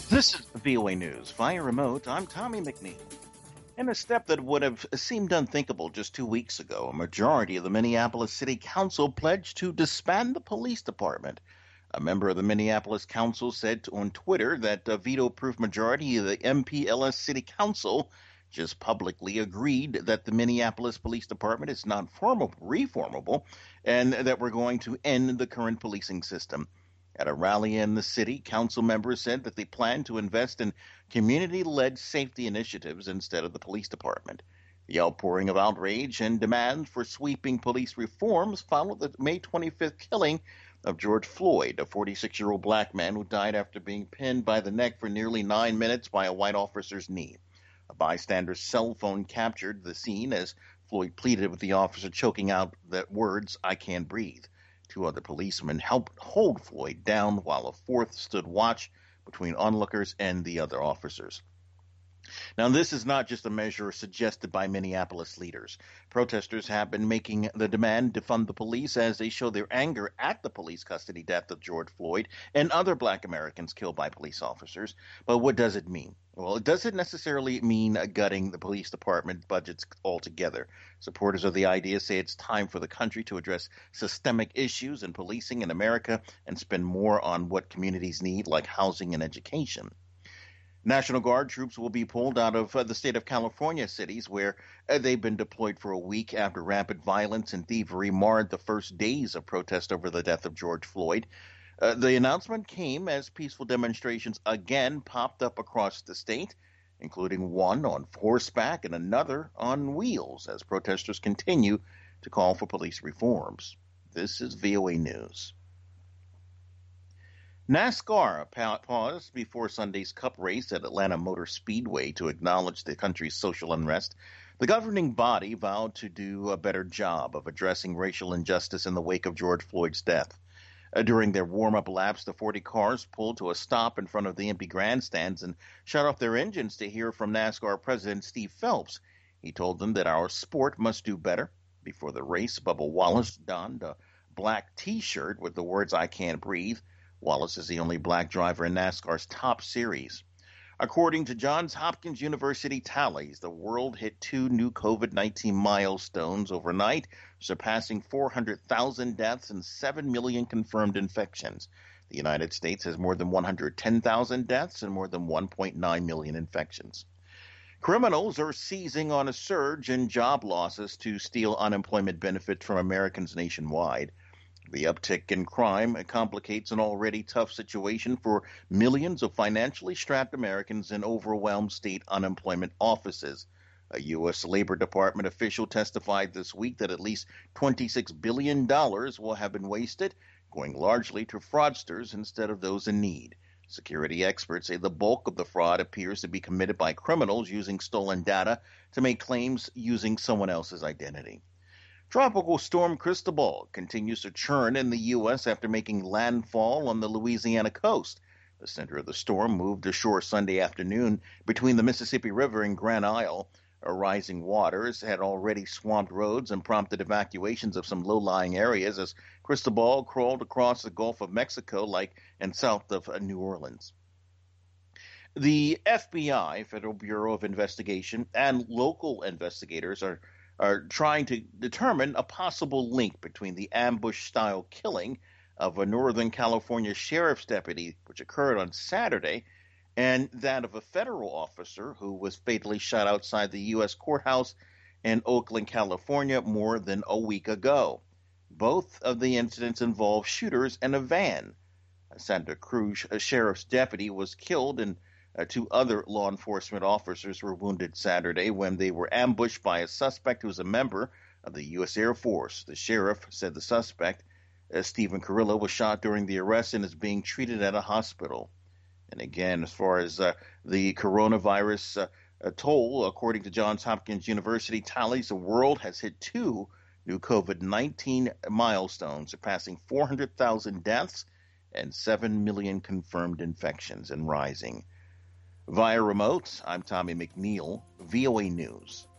This is VOA News. Via remote, I'm Tommy McNeil. In a step that would have seemed unthinkable just 2 weeks ago, a majority of the Minneapolis City Council pledged to disband the police department. A member of the Minneapolis Council said on Twitter that a veto-proof majority of the MPLS City Council just publicly agreed that the Minneapolis Police Department is not reformable and that we're going to end the current policing system. At a rally in the city, council members said that they plan to invest in community-led safety initiatives instead of the police department. The outpouring of outrage and demand for sweeping police reforms followed the May 25th killing of George Floyd, a 46-year-old black man who died after being pinned by the neck for nearly 9 minutes by a white officer's knee. A bystander's cell phone captured the scene as Floyd pleaded with the officer, choking out the words, "I can't breathe." Two other policemen helped hold Floyd down while a fourth stood watch between onlookers and the other officers. Now, this is not just a measure suggested by Minneapolis leaders. Protesters have been making the demand to defund the police as they show their anger at the police custody death of George Floyd and other black Americans killed by police officers. But what does it mean? Well, it doesn't necessarily mean gutting the police department budgets altogether. Supporters of the idea say it's time for the country to address systemic issues in policing in America and spend more on what communities need, like housing and education. National Guard troops will be pulled out of the state of California cities where they've been deployed for a week after rampant violence and thievery marred the first days of protest over the death of George Floyd. The announcement came as peaceful demonstrations again popped up across the state, including one on horseback and another on wheels, as protesters continue to call for police reforms. This is VOA News. NASCAR paused before Sunday's Cup race at Atlanta Motor Speedway to acknowledge the country's social unrest. The governing body vowed to do a better job of addressing racial injustice in the wake of George Floyd's death. During their warm-up laps, the 40 cars pulled to a stop in front of the empty grandstands and shut off their engines to hear from NASCAR President Steve Phelps. He told them that our sport must do better. Before the race, Bubba Wallace donned a black T-shirt with the words, "I can't breathe." Wallace is the only black driver in NASCAR's top series. According to Johns Hopkins University tallies, the world hit 2 new COVID-19 milestones overnight, surpassing 400,000 deaths and 7 million confirmed infections. The United States has more than 110,000 deaths and more than 1.9 million infections. Criminals are seizing on a surge in job losses to steal unemployment benefits from Americans nationwide. The uptick in crime complicates an already tough situation for millions of financially strapped Americans in overwhelmed state unemployment offices. A U.S. Labor Department official testified this week that at least $26 billion will have been wasted, going largely to fraudsters instead of those in need. Security experts say the bulk of the fraud appears to be committed by criminals using stolen data to make claims using someone else's identity. Tropical storm Cristobal continues to churn in the U.S. after making landfall on the Louisiana coast. The center of the storm moved ashore Sunday afternoon between the Mississippi River and Grand Isle. Rising waters had already swamped roads and prompted evacuations of some low-lying areas as Cristobal crawled across the Gulf of Mexico and south of New Orleans. The FBI, Federal Bureau of Investigation, and local investigators are trying to determine a possible link between the ambush-style killing of a Northern California sheriff's deputy, which occurred on Saturday, and that of a federal officer who was fatally shot outside the U.S. courthouse in Oakland, California, more than a week ago. Both of the incidents involved shooters in a van. Santa Cruz sheriff's deputy was killed and 2 other law enforcement officers were wounded Saturday when they were ambushed by a suspect who was a member of the U.S. Air Force. The sheriff said the suspect, Stephen Carrillo, was shot during the arrest and is being treated at a hospital. And again, as far as the coronavirus toll, according to Johns Hopkins University tallies, the world has hit 2 new COVID-19 milestones, surpassing 400,000 deaths and 7 million confirmed infections and rising. Via remote, I'm Tommy McNeil, VOA News.